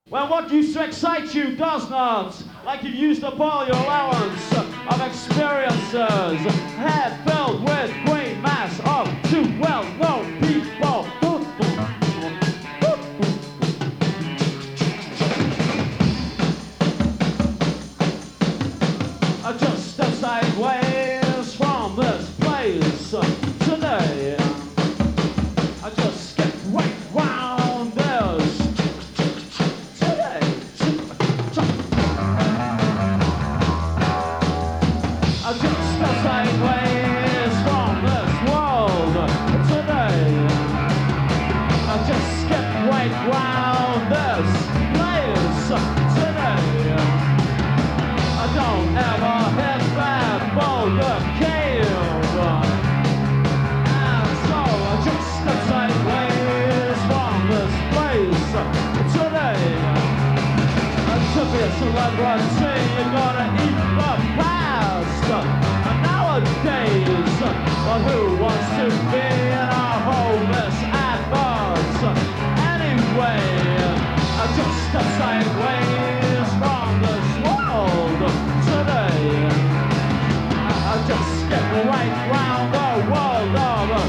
When what used to excite you does not, like you've used up all your allowance of experiences, head filled with great mass of too well-known people. Just step sideways from this place today. I just skip right round this today. I just step sideways from this world today. I just skip right round this place today. I don't ever hit that boulder cave. And so I just step sideways from this place today. To be a celebrity, you gotta eat the past. And nowadays, but who wants to be in our homeless adverts? Anyway, I just step sideways from this world today. I just skip right round the world of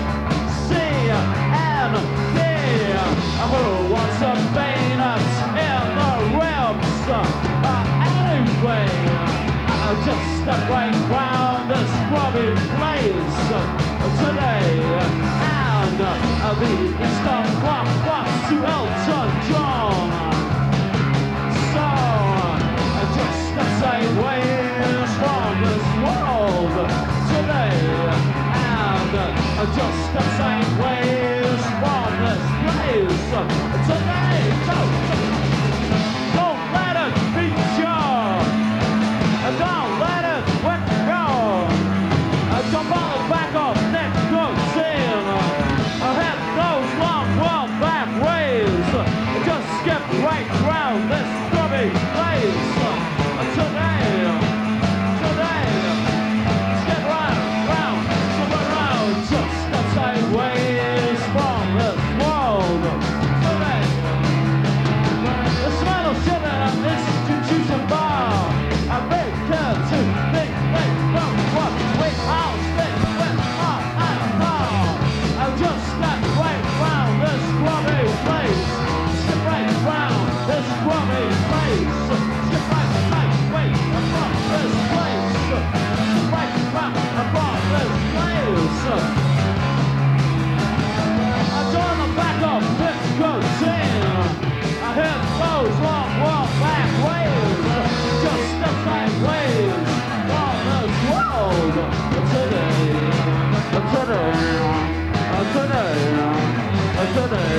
CND. Who wants a Venus in the ribs? Anyway, I just step right round this scrubby place today. And the Eastern Bloc walks to Elton John. So I just step sideways from this world today. And I just step sideways from this place today. Don't let it beat you. Don't let it whip you. Jump on the back of nicotine. Hit those long world back ways. Just skip right round this scrubby place today. Skip right round, just step sideways from this world today. The smell of shit in an institution bar. I make care to think they don't what wait I'll stay with I know. I'll just step right round this scrubby place. Skip right round this scrubby place. Skip right wait from this place. Right round from this place. I join the back of nicotine. I hit those long walk back ways. Just step sideways from this world today.